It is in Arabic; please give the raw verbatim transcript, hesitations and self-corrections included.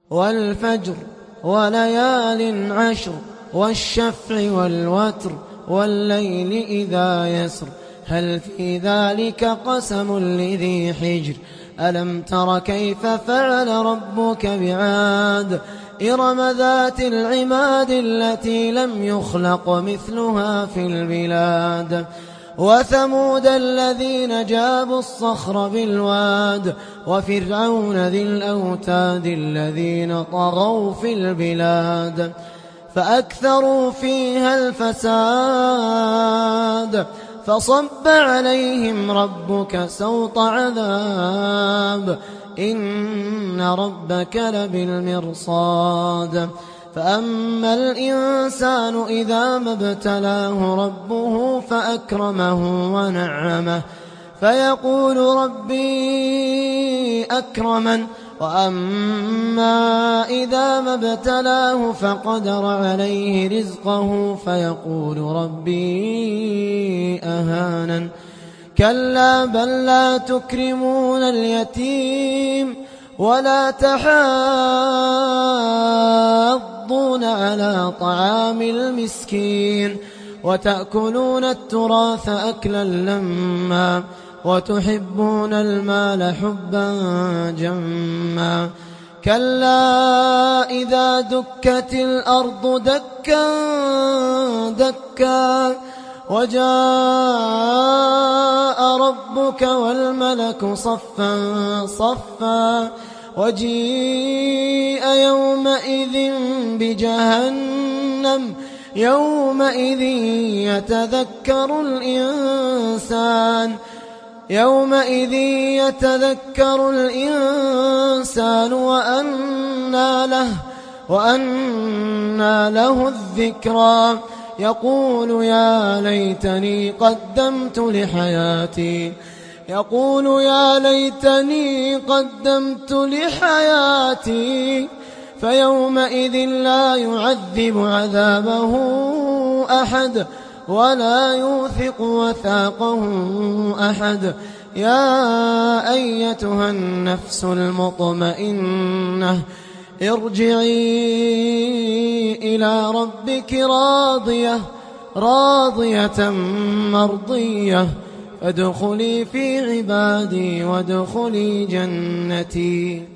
والفجر وليال عشر والشفع والوتر والليل إذا يسر هل في ذلك قسم لذي حجر ألم تر كيف فعل ربك بعاد إرم ذات العماد التي لم يخلق مثلها في البلاد وثمود الذين جابوا الصخر بالواد وفرعون ذي الأوتاد الذين طغوا في البلاد فأكثروا فيها الفساد فصب عليهم ربك سوط عذاب إن ربك لبالمرصاد فأما الإنسان إذا ما ابتلاه ربه فأكرمه ونعمه فيقول ربي أكرمن وأما إذا ما ابتلاه فقدر عليه رزقه فيقول ربي أهانن كلا بل لا تكرمون اليتيم ولا تحاضون على طعام المسكين وتأكلون التراث أكلا لما وتحبون المال حبا جما كلا إذا دكت الأرض دكا دكا وجاء ربك والملك صفا صفا وجيء يومئذ بجهنم يومئذ يتذكر الإنسان يومئذ يتذكر الإنسان وأنى له وأنى له الذكرى يقول يا ليتني قدمت لحياتي يقول يا ليتني قدمت لحياتي فيومئذ لا يعذب عذابه أحد ولا يوثق وثاقه أحد يا أيتها النفس المطمئنة ارجعي إلى ربك راضية راضية مرضية فادخلي في عبادي وادخلي جنتي.